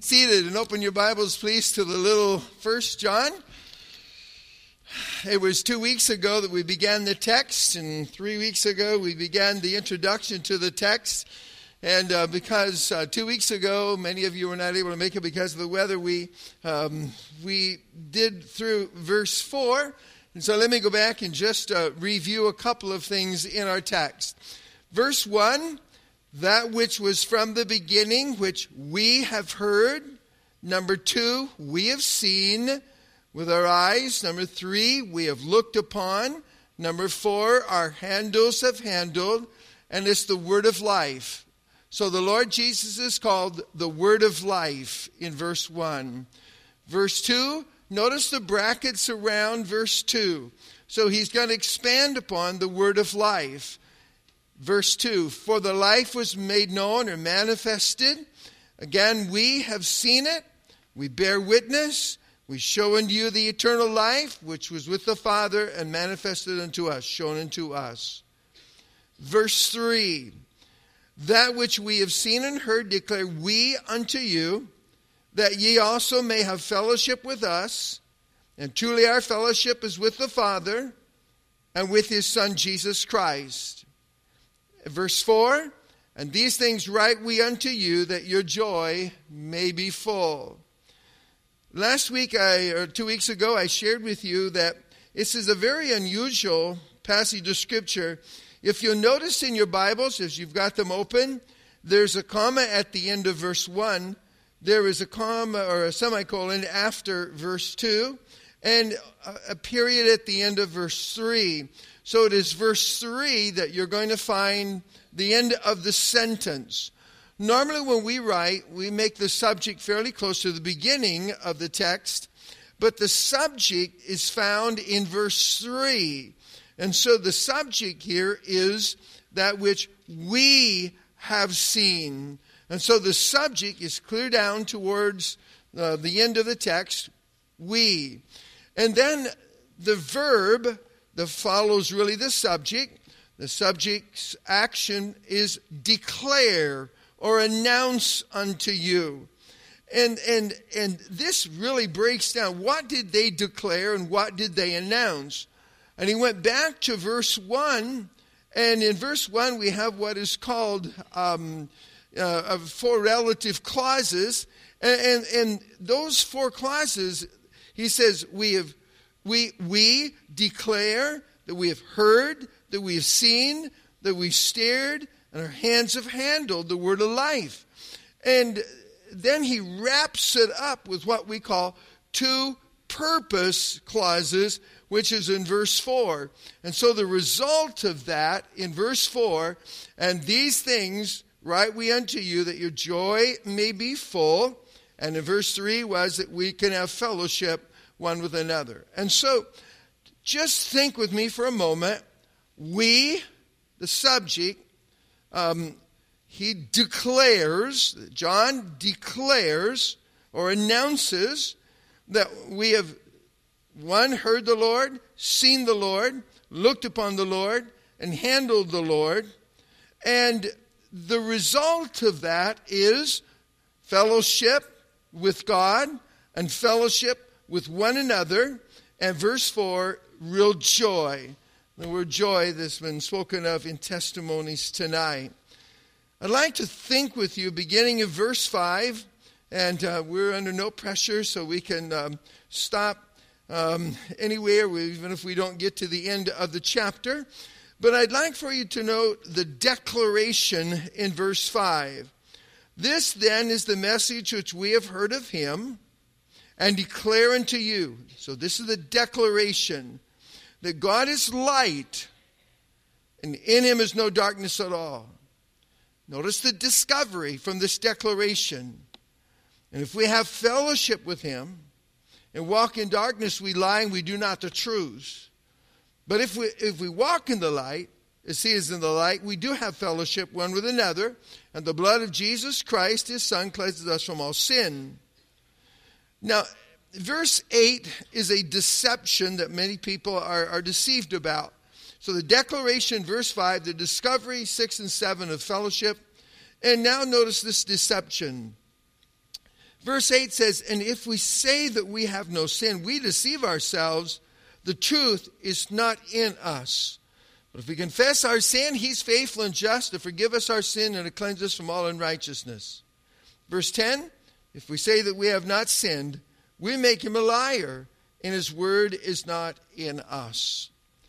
seated and open your Bibles, please, to the little 1 John. It was 2 weeks ago that we began the text, and 3 weeks ago we began the introduction to the text. And because 2 weeks ago many of you were not able to make it because of the weather, we did through verse 4. And so let me go back and just review a couple of things in our text. Verse 1, that which was from the beginning, which we have heard. Number 2, we have seen with our eyes. Number 3, we have looked upon. Number 4, our handles have handled. And it's the word of life. So the Lord Jesus is called the word of life in verse 1. Verse 2, notice the brackets around verse 2. So he's going to expand upon the word of life. Verse 2, for the life was made known or manifested. Again, we have seen it. We bear witness. We show unto you the eternal life, which was with the Father and manifested unto us, shown unto us. Verse 3, that which we have seen and heard declare we unto you, that ye also may have fellowship with us. And truly our fellowship is with the Father and with his Son Jesus Christ. Verse 4, and these things write we unto you, that your joy may be full. Last week, or 2 weeks ago, I shared with you that this is a very unusual passage of Scripture. If you'll notice in your Bibles, as you've got them open, there's a comma at the end of verse 1. There is a comma or a semicolon after verse 2, and a period at the end of verse 3. So it is verse 3 that you're going to find the end of the sentence. Normally when we write, we make the subject fairly close to the beginning of the text, but the subject is found in verse 3. And so the subject here is that which we have seen. And so the subject is clear down towards the end of the text, we. And then the verb that follows really the subject. The subject's action is declare or announce unto you. And this really breaks down. What did they declare and what did they announce? And he went back to verse 1. And in verse 1 we have what is called 4 relative clauses. And those 4 clauses, he says, we declare that we have heard, that we have seen, that we've stared, and our hands have handled the word of life. And then he wraps it up with what we call 2 purpose clauses, which is in verse 4. And so the result of that in verse 4, and these things write we unto you, that your joy may be full. And in verse 3 was that we can have fellowship one with another. And so, just think with me for a moment. We, the subject, he declares, John declares or announces that we have, one, heard the Lord, seen the Lord, looked upon the Lord, and handled the Lord. And the result of that is fellowship with God and fellowship with one another, and verse 4, real joy. The word joy that's been spoken of in testimonies tonight. I'd like to think with you beginning of verse 5, and we're under no pressure, so we can stop anywhere, even if we don't get to the end of the chapter. But I'd like for you to note the declaration in verse 5. This then is the message which we have heard of him, and declare unto you. So this is the declaration that God is light, and in him is no darkness at all. Notice the discovery from this declaration. And if we have fellowship with him and walk in darkness, we lie and we do not the truth. But if we walk in the light, as he is in the light, we do have fellowship one with another, and the blood of Jesus Christ, his Son, cleanses us from all sin. Now, verse 8 is a deception that many people are deceived about. So the declaration, verse 5, the discovery, 6 and 7 of fellowship. And now notice this deception. Verse 8 says, and if we say that we have no sin, we deceive ourselves. The truth is not in us. But if we confess our sin, he's faithful and just to forgive us our sin and to cleanse us from all unrighteousness. Verse 10, if we say that we have not sinned, we make him a liar, and his word is not in us.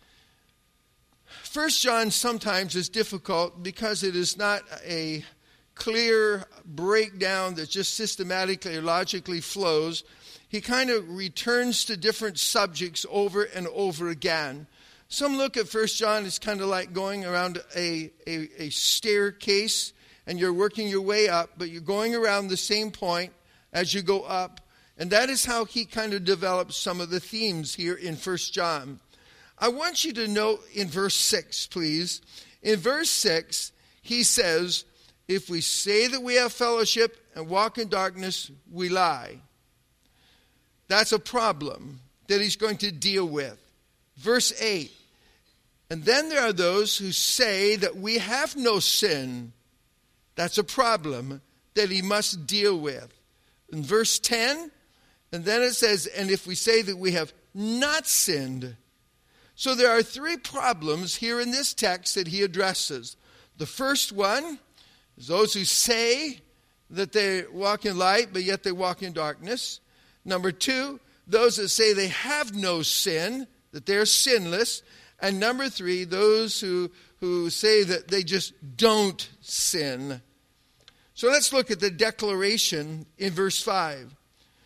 1 John sometimes is difficult because it is not a clear breakdown that just systematically or logically flows. He kind of returns to different subjects over and over again. Some look at 1 John as kind of like going around a staircase, and you're working your way up, but you're going around the same point as you go up. And that is how he kind of develops some of the themes here in 1 John. I want you to note in verse 6, please. In verse 6, he says, if we say that we have fellowship and walk in darkness, we lie. That's a problem that he's going to deal with. Verse 8, and then there are those who say that we have no sin. That's a problem that he must deal with. In verse 10, and then it says, and if we say that we have not sinned. So there are three problems here in this text that he addresses. The first one is those who say that they walk in light, but yet they walk in darkness. Number two, those that say they have no sin, that they're sinless. And number three, those who say that they just don't sin. So let's look at the declaration in verse 5.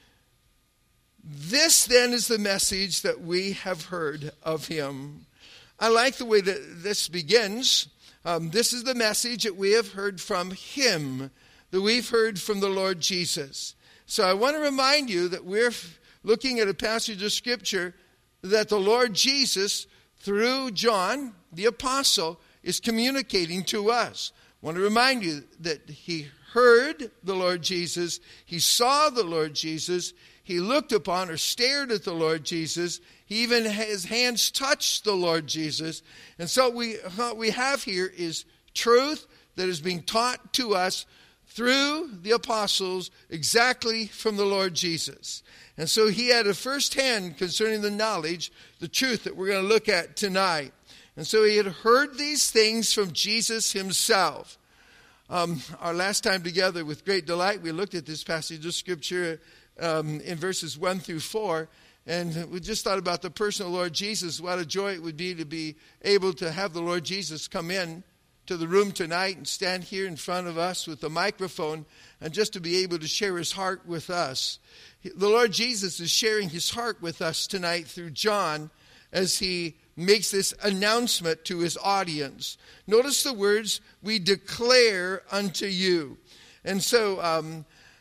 This then is the message that we have heard of him. I like the way that this begins. This is the message that we have heard from him, that we've heard from the Lord Jesus. So I want to remind you that we're looking at a passage of Scripture that the Lord Jesus, through John, the apostle, is communicating to us. I want to remind you that he heard the Lord Jesus, he saw the Lord Jesus, he looked upon or stared at the Lord Jesus, he even his hands touched the Lord Jesus. And so what we have here is truth that is being taught to us through the apostles exactly from the Lord Jesus. And so he had a first hand concerning the knowledge, the truth that we're going to look at tonight. And so he had heard these things from Jesus himself. Our last time together with great delight, we looked at this passage of Scripture in verses 1 through 4. And we just thought about the personal Lord Jesus. What a joy it would be to be able to have the Lord Jesus come in to the room tonight and stand here in front of us with the microphone and just to be able to share his heart with us. The Lord Jesus is sharing his heart with us tonight through John as he makes this announcement to his audience. Notice the words, we declare unto you. And so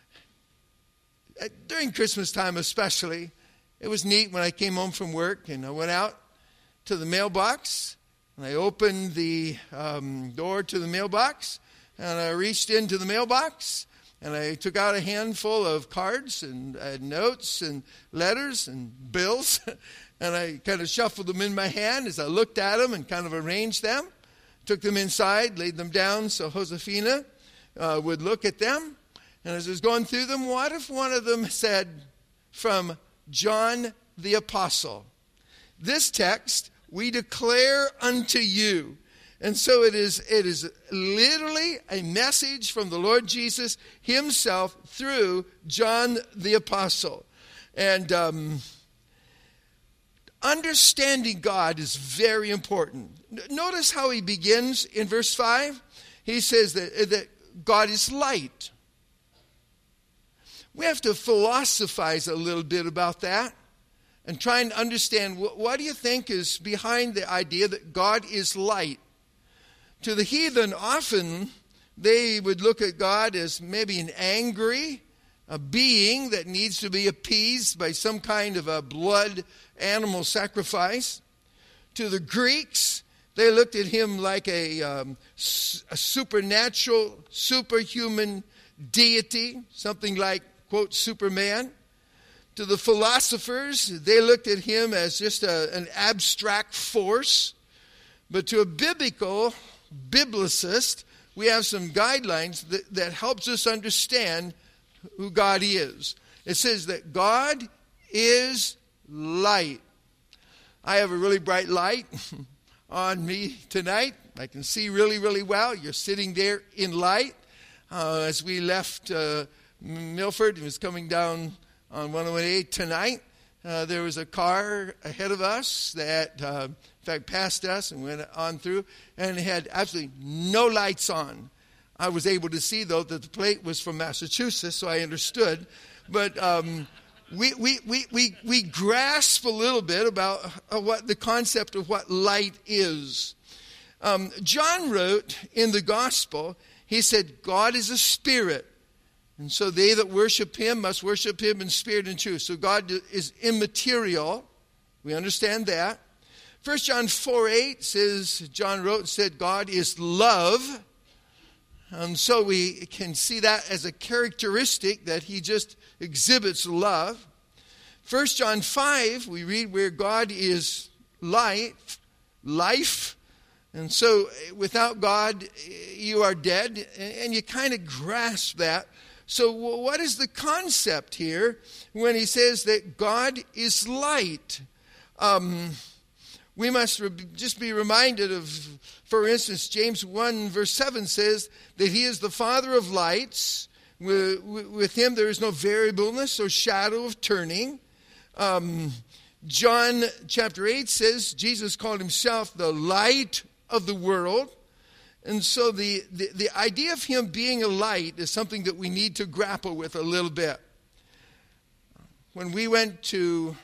during Christmas time especially, it was neat when I came home from work and I went out to the mailbox and I opened the door to the mailbox and I reached into the mailbox and I took out a handful of cards and notes and letters and bills and I kind of shuffled them in my hand as I looked at them and kind of arranged them, took them inside, laid them down so Josefina would look at them. And as I was going through them, what if one of them said, from John the Apostle, this text we declare unto you. And so it is literally a message from the Lord Jesus himself through John the Apostle. And understanding God is very important. Notice how he begins in verse 5. He says that God is light. We have to philosophize a little bit about that and try and understand what do you think is behind the idea that God is light. To the heathen, often they would look at God as maybe an angry being that needs to be appeased by some kind of a blood animal sacrifice. To the Greeks, they looked at him like a supernatural, superhuman deity, something like, quote, Superman. To the philosophers, they looked at him as just an abstract force. But to a biblicist, we have some guidelines that helps us understand who God is. It says that God is light. I have a really bright light on me tonight. I can see really, really well. You're sitting there in light. As we left Milford and was coming down on 108 tonight, there was a car ahead of us that, in fact, passed us and went on through, and it had absolutely no lights on. I was able to see, though, that the plate was from Massachusetts, so I understood. But we grasp a little bit about what the concept of what light is. John wrote in the gospel, he said, God is a spirit. And so they that worship him must worship him in spirit and truth. So God is immaterial. We understand that. 1 John 4:8 says, John wrote and said, God is love. And so we can see that as a characteristic that he just exhibits love. 1 John 5, we read where God is life. And so without God, you are dead. And you kind of grasp that. So what is the concept here when he says that God is light? We must just be reminded of, for instance, James 1 verse 7 says that he is the Father of lights. With him there is no variableness or shadow of turning. John chapter 8 says Jesus called himself the light of the world. And so the idea of him being a light is something that we need to grapple with a little bit. When we went to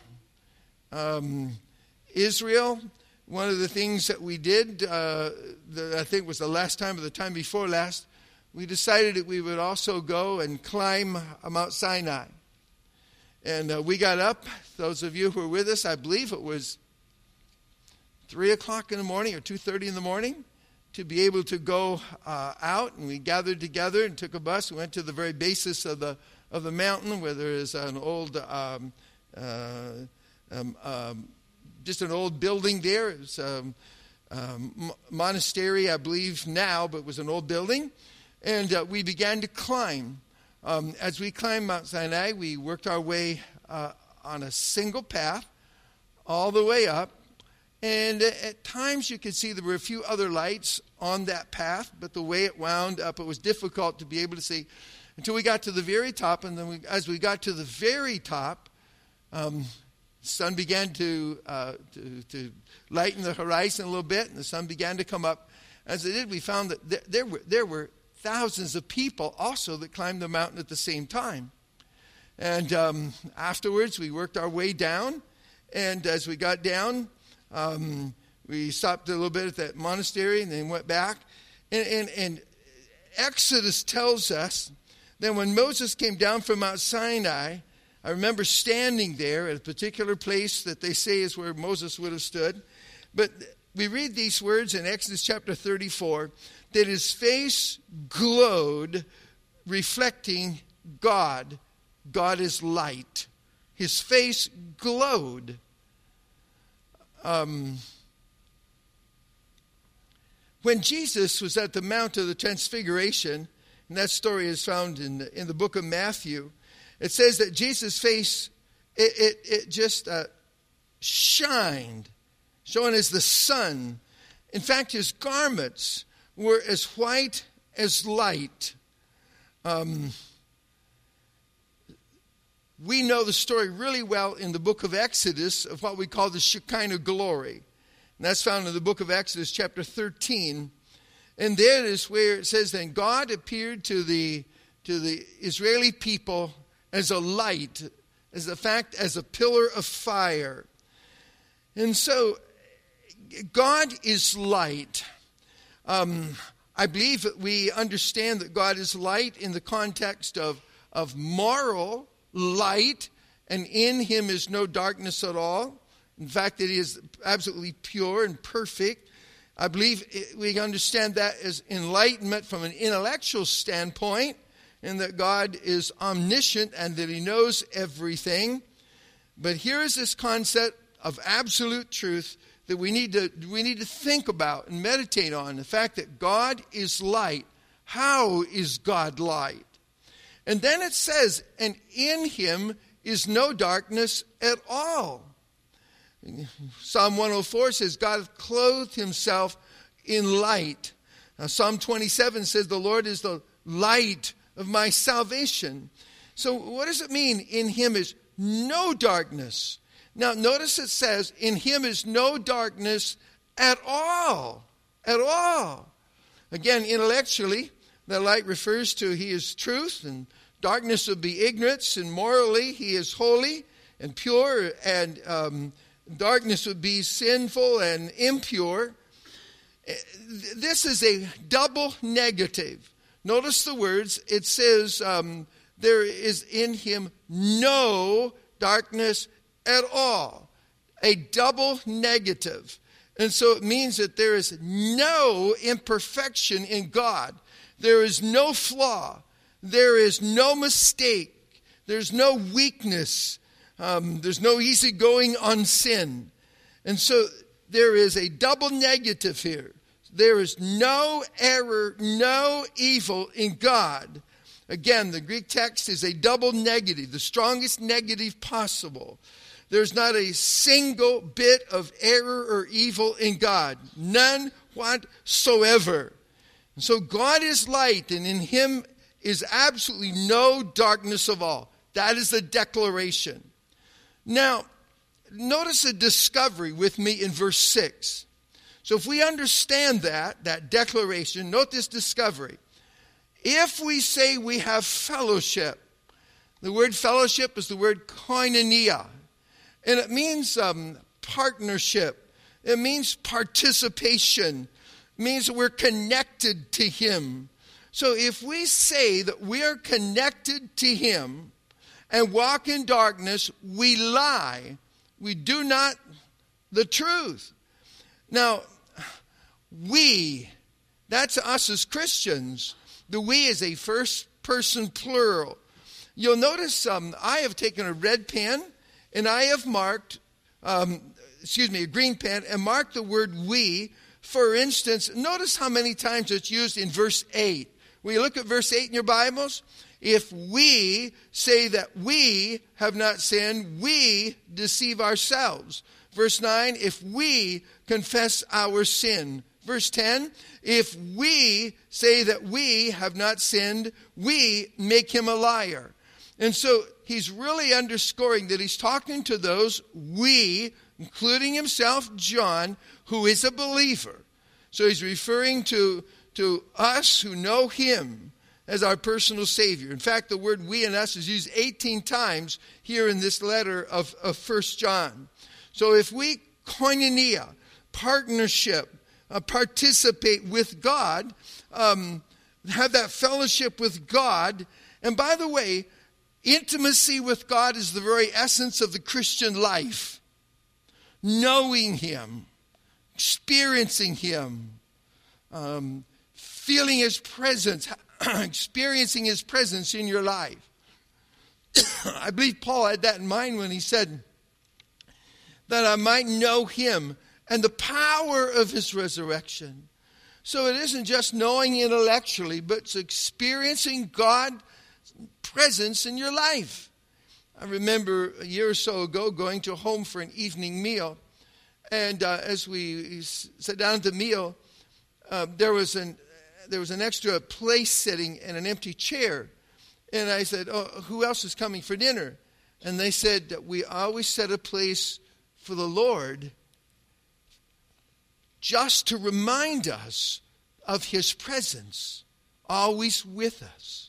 Israel, one of the things that we did, I think was the last time or the time before last, we decided that we would also go and climb Mount Sinai. And we got up, those of you who were with us, I believe it was 3 o'clock in the morning or 2:30 in the morning, to be able to go out. And we gathered together and took a bus. We went to the very basis of the mountain where there is an old just an old building there. It was a monastery, I believe now, but it was an old building. And we began to climb. As we climbed Mount Sinai, we worked our way on a single path all the way up. And at times you could see there were a few other lights on that path, but the way it wound up, it was difficult to be able to see until we got to the very top. And then as we got to the very top, the sun began to lighten the horizon a little bit, and the sun began to come up. As it did, we found that there were thousands of people also that climbed the mountain at the same time. And afterwards, we worked our way down, and as we got down, we stopped a little bit at that monastery and then went back. And Exodus tells us that when Moses came down from Mount Sinai, I remember standing there at a particular place that they say is where Moses would have stood. But we read these words in Exodus chapter 34, that his face glowed, reflecting God. God is light. His face glowed. When Jesus was at the Mount of the Transfiguration, and that story is found in the book of Matthew, it says that Jesus' face, it just shined, shone as the sun. In fact, his garments were as white as light. We know the story really well in the book of Exodus of what we call the Shekinah glory. And that's found in the book of Exodus chapter 13. And there is where it says, then God appeared to the Israeli people as a light, as a pillar of fire. And so God is light. I believe that we understand that God is light in the context of moral light, and in him is no darkness at all. In fact, it is absolutely pure and perfect. I believe we understand that as enlightenment from an intellectual standpoint, and that God is omniscient and that he knows everything. But here is this concept of absolute truth that we need to think about and meditate on. The fact that God is light. How is God light? And then it says, and in him is no darkness at all. Psalm 104 says, God hath clothed himself in light. Now, Psalm 27 says, the Lord is the light of my salvation. So what does it mean? In him is no darkness. Now, notice it says, in him is no darkness at all. At all. Again, intellectually, that light refers to he is truth, and darkness would be ignorance, and morally he is holy and pure, and darkness would be sinful and impure. This is a double negative. Notice the words. It says there is in him no darkness at all. A double negative. And so it means that there is no imperfection in God. There is no flaw. There is no mistake. There's no weakness. There's no easygoing on sin. And so there is a double negative here. There is no error, no evil in God. Again, the Greek text is a double negative, the strongest negative possible. There's not a single bit of error or evil in God. None whatsoever. And so God is light, and in him is absolutely no darkness of all. That is the declaration. Now, notice a discovery with me in verse 6. So if we understand that declaration, note this discovery. If we say we have fellowship, the word fellowship is the word koinonia. And it means partnership. It means participation. It means that we're connected to him. So if we say that we are connected to him and walk in darkness, we lie. We do not the truth. Now, we, that's us as Christians. The we is a first person plural. You'll notice I have taken a red pen and I have marked, a green pen, and marked the word we. For instance, notice how many times it's used in verse 8. When you look at verse 8 in your Bibles, if we say that we have not sinned, we deceive ourselves. Verse 9, if we confess our sin. Verse 10, if we say that we have not sinned, we make him a liar. And so he's really underscoring that he's talking to those we, including himself, John, who is a believer. So he's referring to us who know him as our personal Savior. In fact, the word we and us is used 18 times here in this letter of 1 John. So if we koinonia, partnership, participate with God, have that fellowship with God, and by the way, intimacy with God is the very essence of the Christian life. Knowing him, experiencing him, feeling his presence, experiencing his presence in your life. I believe Paul had that in mind when he said that I might know him and the power of his resurrection. So it isn't just knowing intellectually, but it's experiencing God's presence in your life. I remember a year or so ago going to home for an evening meal. And as we sat down at the meal, there was an extra place sitting and an empty chair. And I said, oh, who else is coming for dinner? And they said that we always set a place for the Lord just to remind us of his presence, always with us.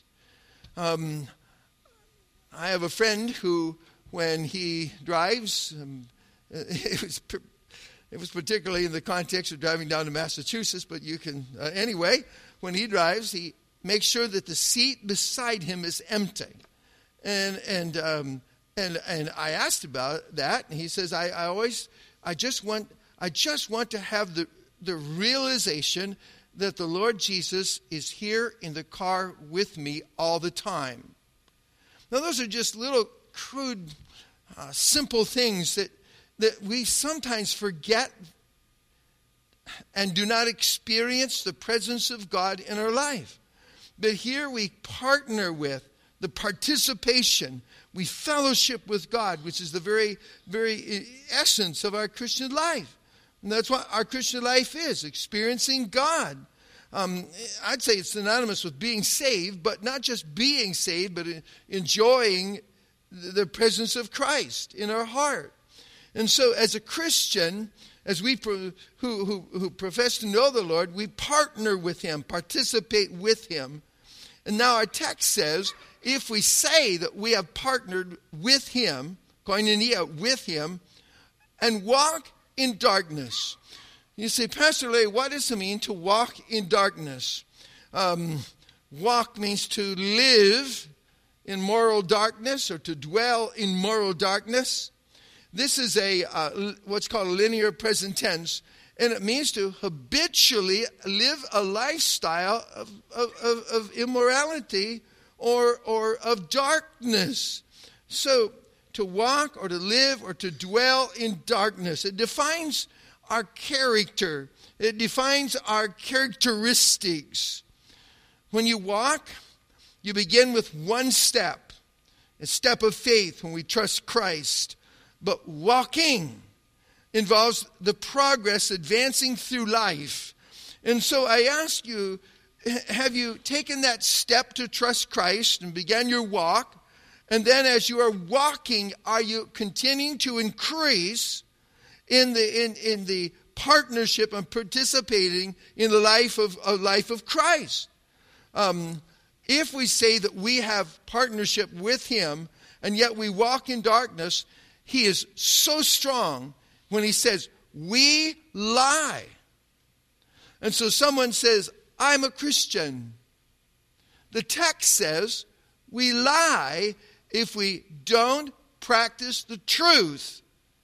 I have a friend who, when he drives, it was particularly in the context of driving down to Massachusetts, but you can, anyway, when he drives, he makes sure that the seat beside him is empty. And I asked about that, and he says, I just want to have the realization that the Lord Jesus is here in the car with me all the time. Now, those are just little crude, simple things that we sometimes forget and do not experience the presence of God in our life. But here we partner with the participation. We fellowship with God, which is the very, very essence of our Christian life. And that's what our Christian life is, experiencing God. I'd say it's synonymous with being saved, but not just being saved, but enjoying the presence of Christ in our heart. And so as a Christian, as we who profess to know the Lord, we partner with Him, participate with Him. And now our text says, if we say that we have partnered with Him, koinonia, with Him, and walk in darkness. You say, Pastor Larry, what does it mean to walk in darkness? Walk means to live in moral darkness or to dwell in moral darkness. This is what's called a linear present tense, and it means to habitually live a lifestyle of immorality or of darkness. So to walk or to live or to dwell in darkness, it defines our character. It defines our characteristics. When you walk, you begin with one step, a step of faith when we trust Christ. But walking involves the progress advancing through life. And so I ask you, have you taken that step to trust Christ and began your walk? And then as you are walking, are you continuing to increase in the partnership and participating in the life of Christ? If we say that we have partnership with Him and yet we walk in darkness, He is so strong when He says, we lie. And so someone says, I'm a Christian. The text says, we lie if we don't practice the truth.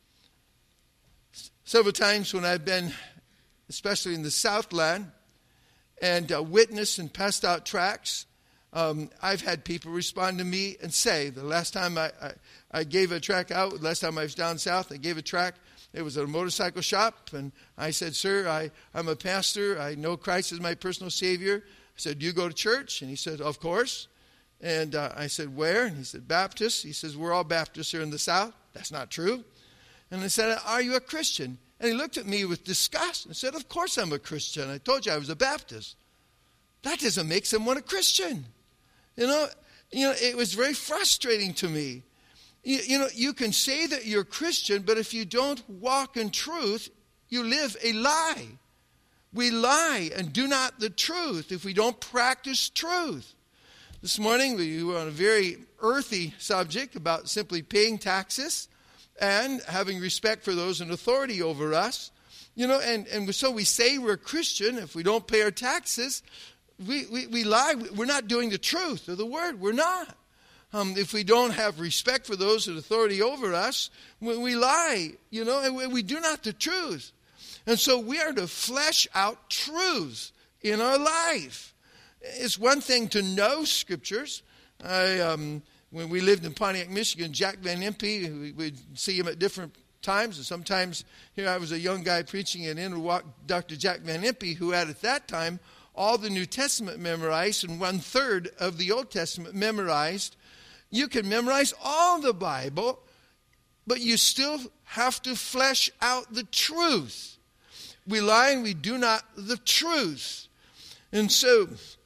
Several times when I've been, especially in the Southland, and witnessed and passed out tracts, I've had people respond to me and say, the last time I gave a tract out, the last time I was down south, I gave a tract. It was at a motorcycle shop, and I said, sir, I'm a pastor. I know Christ is my personal Savior. I said, do you go to church? And he said, of course. And I said, where? And he said, Baptist. He says, we're all Baptists here in the South. That's not true. And I said, are you a Christian? And he looked at me with disgust and said, of course I'm a Christian. I told you I was a Baptist. That doesn't make someone a Christian. You know, it was very frustrating to me. You can say that you're a Christian, but if you don't walk in truth, you live a lie. We lie and do not the truth if we don't practice truth. This morning we were on a very earthy subject about simply paying taxes and having respect for those in authority over us. And so we say we're a Christian. If we don't pay our taxes, we lie. We're not doing the truth of the word. We're not. If we don't have respect for those in authority over us, we lie, and we do not the truth. And so we are to flesh out truth in our life. It's one thing to know scriptures. When we lived in Pontiac, Michigan, Jack Van Impe, we'd see him at different times. And sometimes here I was a young guy preaching, and in would walk Dr. Jack Van Impe, who had at that time all the New Testament memorized and 1/3 of the Old Testament memorized. You can memorize all the Bible, but you still have to flesh out the truth. We lie and we do not the truth. And so,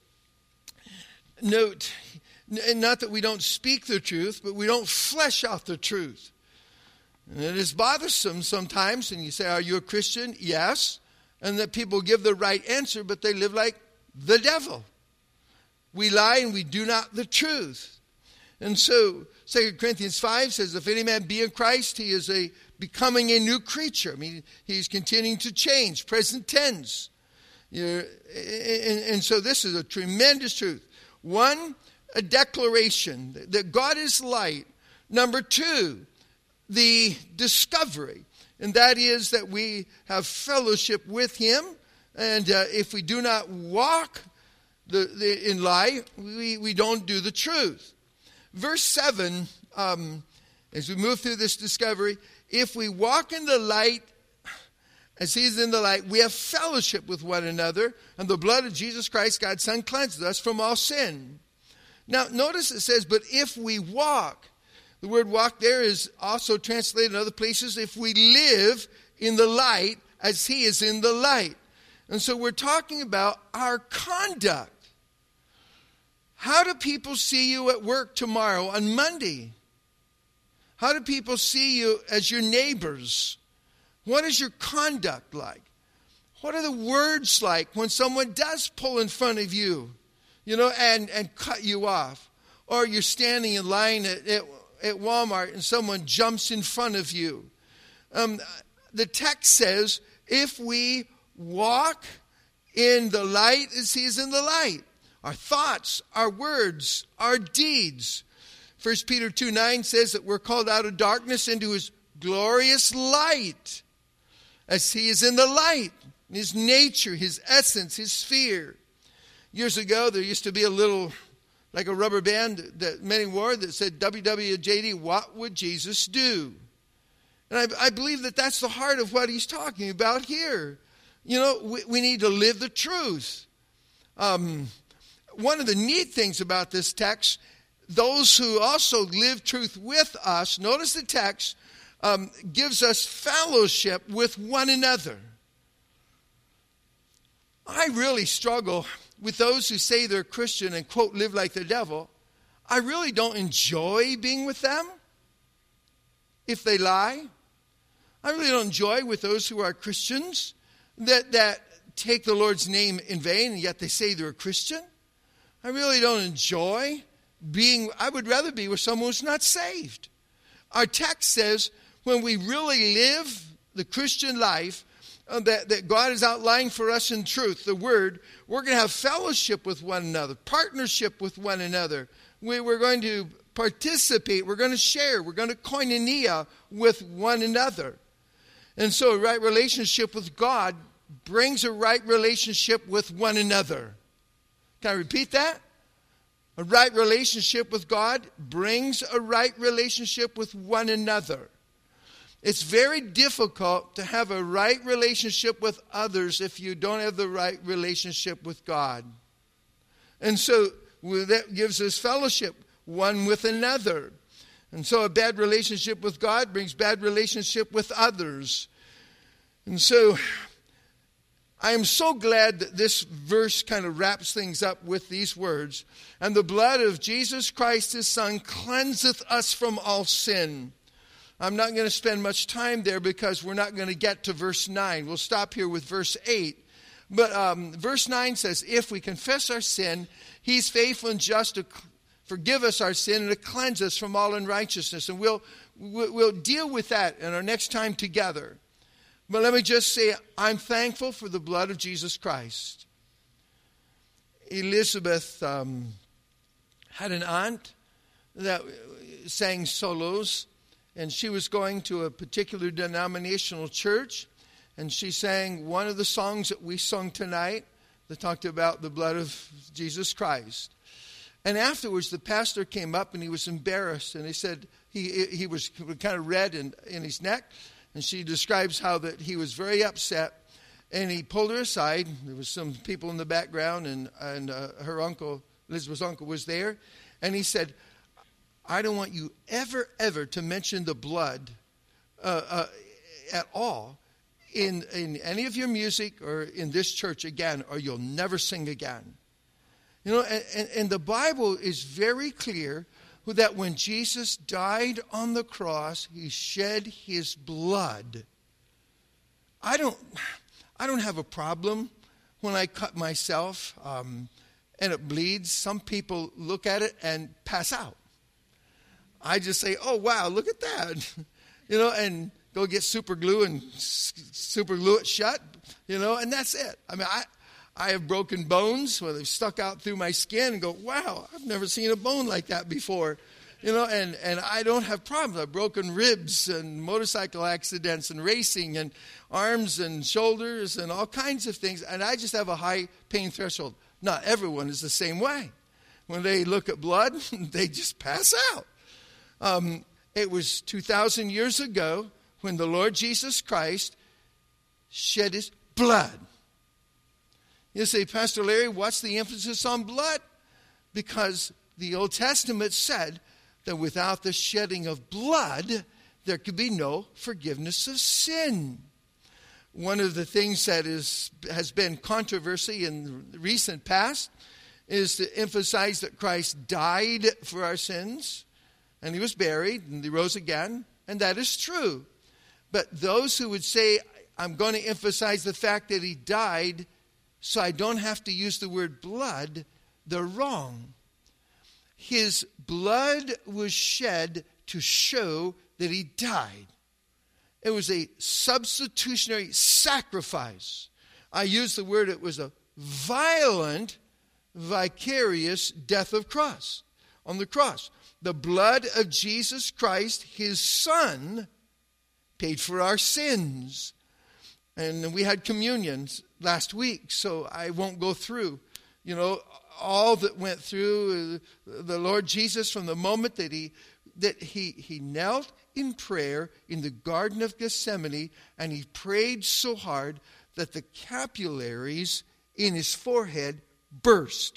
note, not that we don't speak the truth, but we don't flesh out the truth. And it is bothersome sometimes, and you say, are you a Christian? Yes. And that people give the right answer, but they live like the devil. We lie and we do not the truth. And so 2 Corinthians 5 says, if any man be in Christ, he is becoming a new creature. I mean, he's continuing to change, present tense. And so this is a tremendous truth. One, a declaration that God is light. Number two, the discovery. And that is that we have fellowship with Him. And if we do not walk in lie, we don't do the truth. Verse 7, as we move through this discovery, if we walk in the light, as He is in the light, we have fellowship with one another, and the blood of Jesus Christ, God's Son, cleanses us from all sin. Now, notice it says, but if we walk. The word walk there is also translated in other places, if we live in the light as he is in the light. And so we're talking about our conduct. How do people see you at work tomorrow on Monday? How do people see you as your neighbors? What is your conduct like? What are the words like when someone does pull in front of you, and cut you off? Or you're standing in line at Walmart and someone jumps in front of you. The text says, if we walk in the light as he is in the light. Our thoughts, our words, our deeds. 1 Peter 2:9 says that we're called out of darkness into his glorious light as he is in the light. His nature, his essence, his sphere. Years ago, there used to be a little, like a rubber band that many wore that said, WWJD, what would Jesus do? And I believe that that's the heart of what he's talking about here. We need to live the truth. One of the neat things about this text, those who also live truth with us, notice the text, gives us fellowship with one another. I really struggle with those who say they're Christian and, quote, live like the devil. I really don't enjoy being with them if they lie. I really don't enjoy with those who are Christians that take the Lord's name in vain and yet they say they're a Christian. I really don't enjoy I would rather be with someone who's not saved. Our text says when we really live the Christian life that God is outlining for us in truth, the Word, we're going to have fellowship with one another, partnership with one another. We're going to participate, we're going to share, we're going to koinonia with one another. And so a right relationship with God brings a right relationship with one another. Can I repeat that? A right relationship with God brings a right relationship with one another. It's very difficult to have a right relationship with others if you don't have the right relationship with God. And so that gives us fellowship one with another. And so a bad relationship with God brings bad relationship with others. And so I am so glad that this verse kind of wraps things up with these words. And the blood of Jesus Christ, his Son, cleanseth us from all sin. I'm not going to spend much time there because we're not going to get to verse 9. We'll stop here with verse 8. But verse 9 says, if we confess our sin, he's faithful and just to forgive us our sin and to cleanse us from all unrighteousness. And we'll deal with that in our next time together. But let me just say, I'm thankful for the blood of Jesus Christ. Elizabeth had an aunt that sang solos, and she was going to a particular denominational church, and she sang one of the songs that we sung tonight that talked about the blood of Jesus Christ. And afterwards, the pastor came up, and he was embarrassed, and he said he was kind of red in his neck, and she describes how that he was very upset, and he pulled her aside. There was some people in the background, and her uncle, Elizabeth's uncle, was there, and he said, I don't want you ever to mention the blood at all in any of your music or in this church again, or you'll never sing again. And the Bible is very clear that when Jesus died on the cross, he shed his blood. I don't have a problem when I cut myself and it bleeds. Some people look at it and pass out. I just say, oh, wow, look at that, and go get super glue and super glue it shut, and that's it. I mean, I have broken bones where they've stuck out through my skin and go, wow, I've never seen a bone like that before, and I don't have problems. I've broken ribs and motorcycle accidents and racing and arms and shoulders and all kinds of things, and I just have a high pain threshold. Not everyone is the same way. When they look at blood, they just pass out. It was 2,000 years ago when the Lord Jesus Christ shed his blood. You say, Pastor Larry, what's the emphasis on blood? Because the Old Testament said that without the shedding of blood, there could be no forgiveness of sin. One of the things that has been controversy in the recent past is to emphasize that Christ died for our sins, and he was buried, and he rose again, and that is true. But those who would say, I'm going to emphasize the fact that he died so I don't have to use the word blood, they're wrong. His blood was shed to show that he died. It was a substitutionary sacrifice. I use the word, it was a violent, vicarious death of cross, on the cross. The blood of Jesus Christ, his Son, paid for our sins. And we had communion last week, so I won't go through, all that went through the Lord Jesus from the moment that he knelt in prayer in the Garden of Gethsemane, and he prayed so hard that the capillaries in his forehead burst.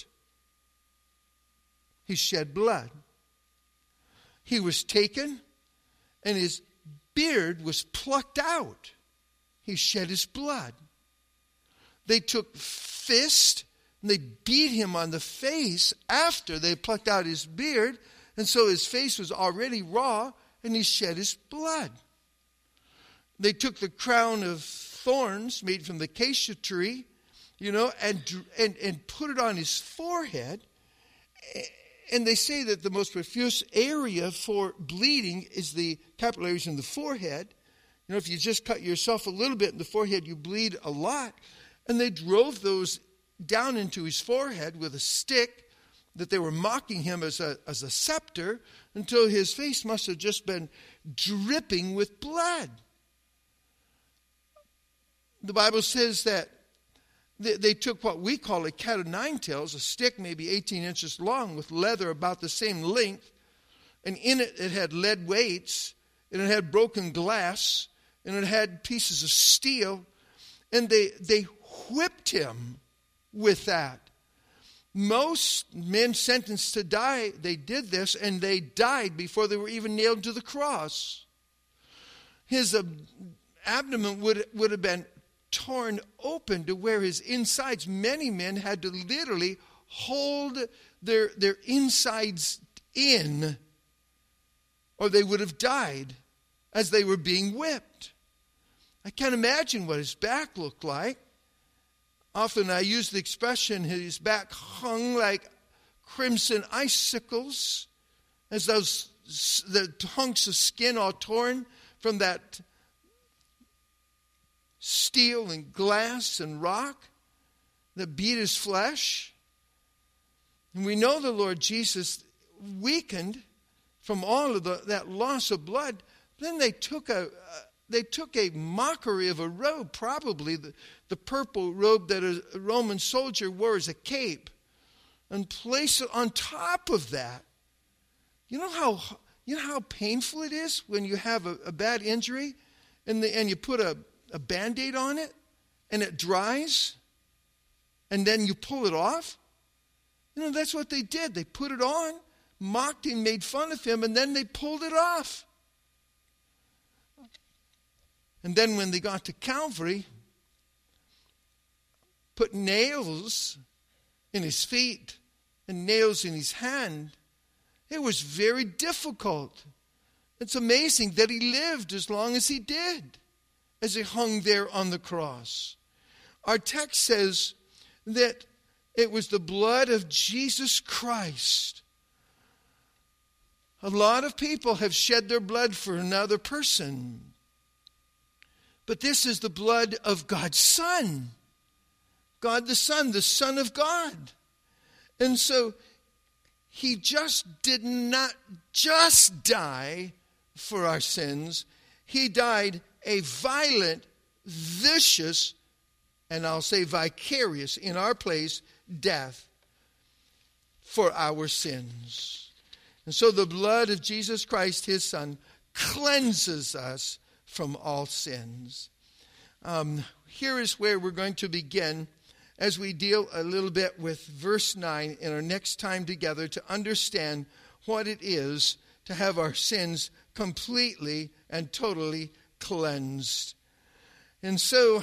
He shed blood. He was taken, and his beard was plucked out. He shed his blood. They took fist, and they beat him on the face after they plucked out his beard, and so his face was already raw, and he shed his blood. They took the crown of thorns made from the acacia tree, and put it on his forehead. And they say that the most profuse area for bleeding is the capillaries in the forehead. If you just cut yourself a little bit in the forehead, you bleed a lot. And they drove those down into his forehead with a stick that they were mocking him as a scepter until his face must have just been dripping with blood. The Bible says that they took what we call a cat of nine tails, a stick maybe 18 inches long with leather about the same length, and in it had lead weights, and it had broken glass, and it had pieces of steel, and they whipped him with that. Most men sentenced to die, they did this, and they died before they were even nailed to the cross. His abdomen would have been torn open to where his insides, many men had to literally hold their insides in, or they would have died as they were being whipped. I can't imagine what his back looked like. Often I use the expression, his back hung like crimson icicles, as the hunks of skin all torn from that steel and glass and rock that beat his flesh. And we know the Lord Jesus weakened from all of that loss of blood. Then they took a mockery of a robe, probably the purple robe that a Roman soldier wore as a cape, and placed it on top of that. You know how painful it is when you have a bad injury and you put a Band-Aid on it and it dries and then you pull it off? That's what they did. They put it on, mocked him, made fun of him, and then they pulled it off. And then when they got to Calvary, put nails in his feet and nails in his hand. It was very difficult. It's amazing that he lived as long as he did, as he hung there on the cross. Our text says that it was the blood of Jesus Christ. A lot of people have shed their blood for another person. But this is the blood of God's Son. God the Son of God. And so he just did not just die for our sins. He died a violent, vicious, and I'll say vicarious in our place, death for our sins. And so the blood of Jesus Christ, his Son, cleanses us from all sins. Here is where we're going to begin as we deal a little bit with verse 9 in our next time together to understand what it is to have our sins completely and totally cleansed. And so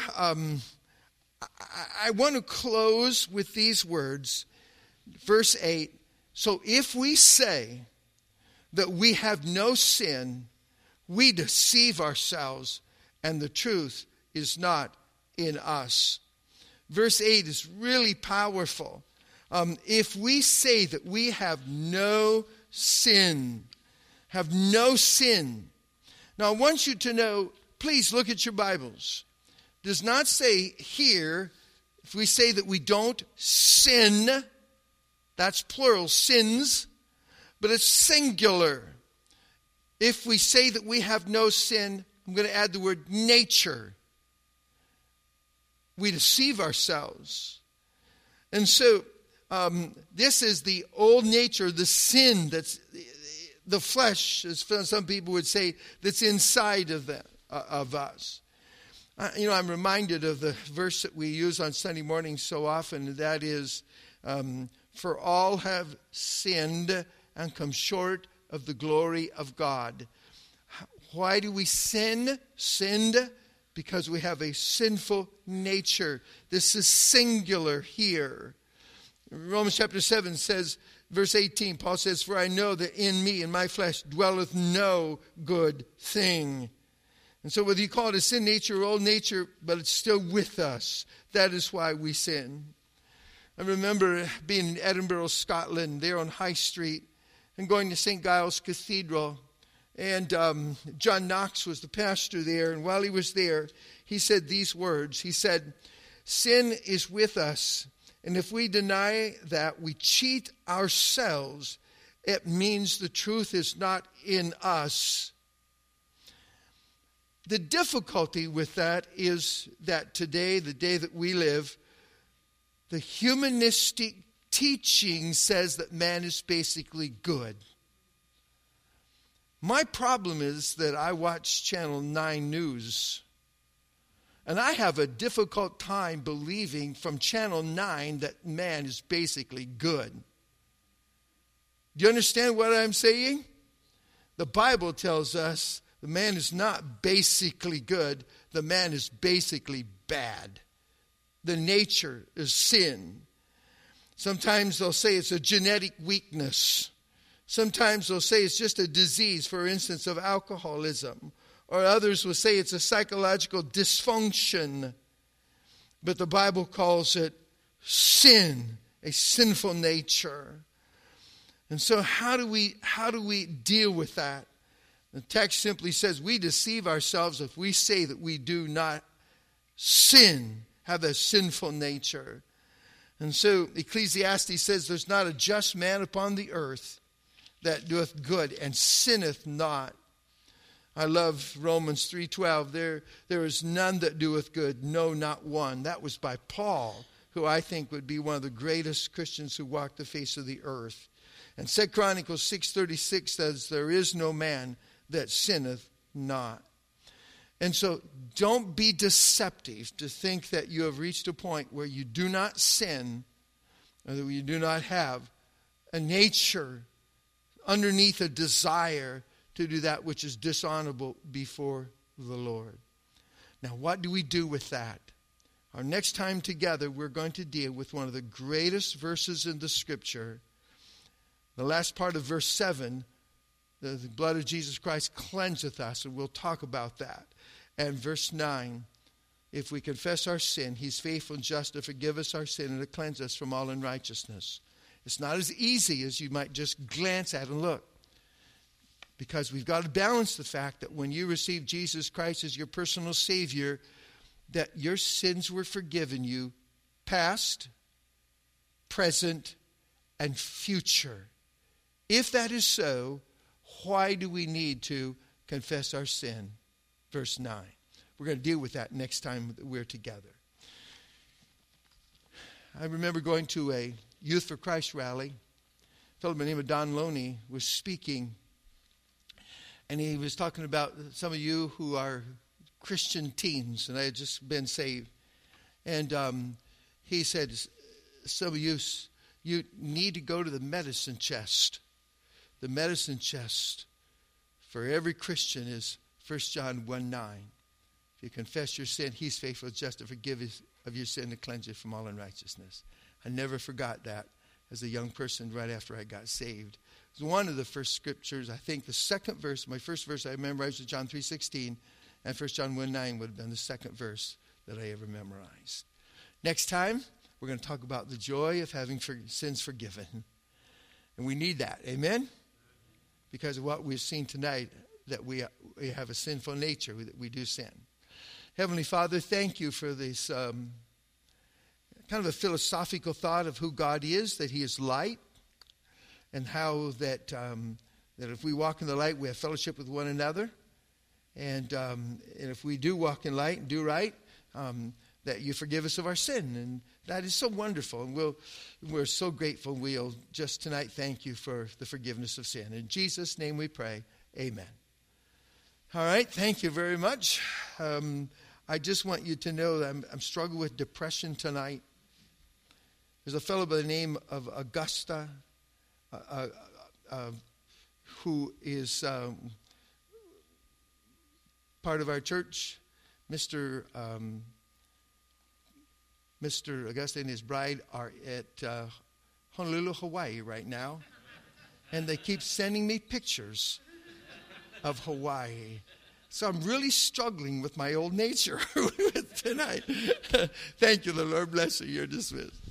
I want to close with these words. Verse 8, so if we say that we have no sin, we deceive ourselves, and the truth is not in us. Verse 8 is really powerful. If we say that we have no sin, Now, I want you to know, please look at your Bibles. It does not say here, if we say that we don't sin, that's plural, sins, but it's singular. If we say that we have no sin, I'm going to add the word nature. We deceive ourselves. And so, this is the old nature, the sin that's the flesh, as some people would say, that's inside of us. I'm reminded of the verse that we use on Sunday mornings so often, and that is, for all have sinned and come short of the glory of God. Why do we sin? Sinned because we have a sinful nature. This is singular here. Romans chapter 7 says, verse 18, Paul says, for I know that in me, in my flesh, dwelleth no good thing. And so whether you call it a sin nature or old nature, but it's still with us. That is why we sin. I remember being in Edinburgh, Scotland, there on High Street, and going to St. Giles Cathedral. And John Knox was the pastor there. And while he was there, he said these words. He said, sin is with us. And if we deny that, we cheat ourselves. It means the truth is not in us. The difficulty with that is that today, the day that we live, the humanistic teaching says that man is basically good. My problem is that I watch Channel 9 News, and I have a difficult time believing from Channel 9 that man is basically good. Do you understand what I'm saying? The Bible tells us the man is not basically good. The man is basically bad. The nature is sin. Sometimes they'll say it's a genetic weakness. Sometimes they'll say it's just a disease, for instance, of alcoholism. Or others will say it's a psychological dysfunction. But the Bible calls it sin, a sinful nature. And so how do we deal with that? The text simply says we deceive ourselves if we say that we do not sin, have a sinful nature. And so Ecclesiastes says there's not a just man upon the earth that doeth good and sinneth not. I love Romans 3:12. There is none that doeth good, no, not one. That was by Paul, who I think would be one of the greatest Christians who walked the face of the earth. And 2 Chronicles 6:36 says, there is no man that sinneth not. And so don't be deceptive to think that you have reached a point where you do not sin, or that you do not have a nature underneath a desire to do that which is dishonorable before the Lord. Now, what do we do with that? Our next time together, we're going to deal with one of the greatest verses in the Scripture. The last part of verse 7, the blood of Jesus Christ cleanseth us, and we'll talk about that. And verse 9, if we confess our sin, he's faithful and just to forgive us our sin and to cleanse us from all unrighteousness. It's not as easy as you might just glance at and look. Because we've got to balance the fact that when you receive Jesus Christ as your personal Savior, that your sins were forgiven you, past, present, and future. If that is so, why do we need to confess our sin? Verse 9. We're going to deal with that next time that we're together. I remember going to a Youth for Christ rally. A fellow by the name of Don Loney was speaking. And he was talking about some of you who are Christian teens. And I had just been saved. And he said, some of you need to go to the medicine chest. The medicine chest for every Christian is 1 John 1:9. If you confess your sin, he's faithful and just to forgive you of your sin and cleanse you from all unrighteousness. I never forgot that as a young person right after I got saved. It was one of the first scriptures. I think the second verse, my first verse I memorized was John 3:16, and 1 John 1:9 would have been the second verse that I ever memorized. Next time, we're going to talk about the joy of having sins forgiven. And we need that. Amen? Because of what we've seen tonight, that we have a sinful nature, that we do sin. Heavenly Father, thank you for this kind of a philosophical thought of who God is, that he is light, and how that if we walk in the light, we have fellowship with one another. And if we do walk in light and do right, that you forgive us of our sin. And that is so wonderful. And we're so grateful. We'll just tonight thank you for the forgiveness of sin. In Jesus' name we pray. Amen. All right. Thank you very much. I just want you to know that I'm struggling with depression tonight. There's a fellow by the name of Augusta who is part of our church. Mr. Augusta and his bride are at Honolulu, Hawaii right now. And they keep sending me pictures of Hawaii. So I'm really struggling with my old nature tonight. Thank you. The Lord bless you. You're dismissed.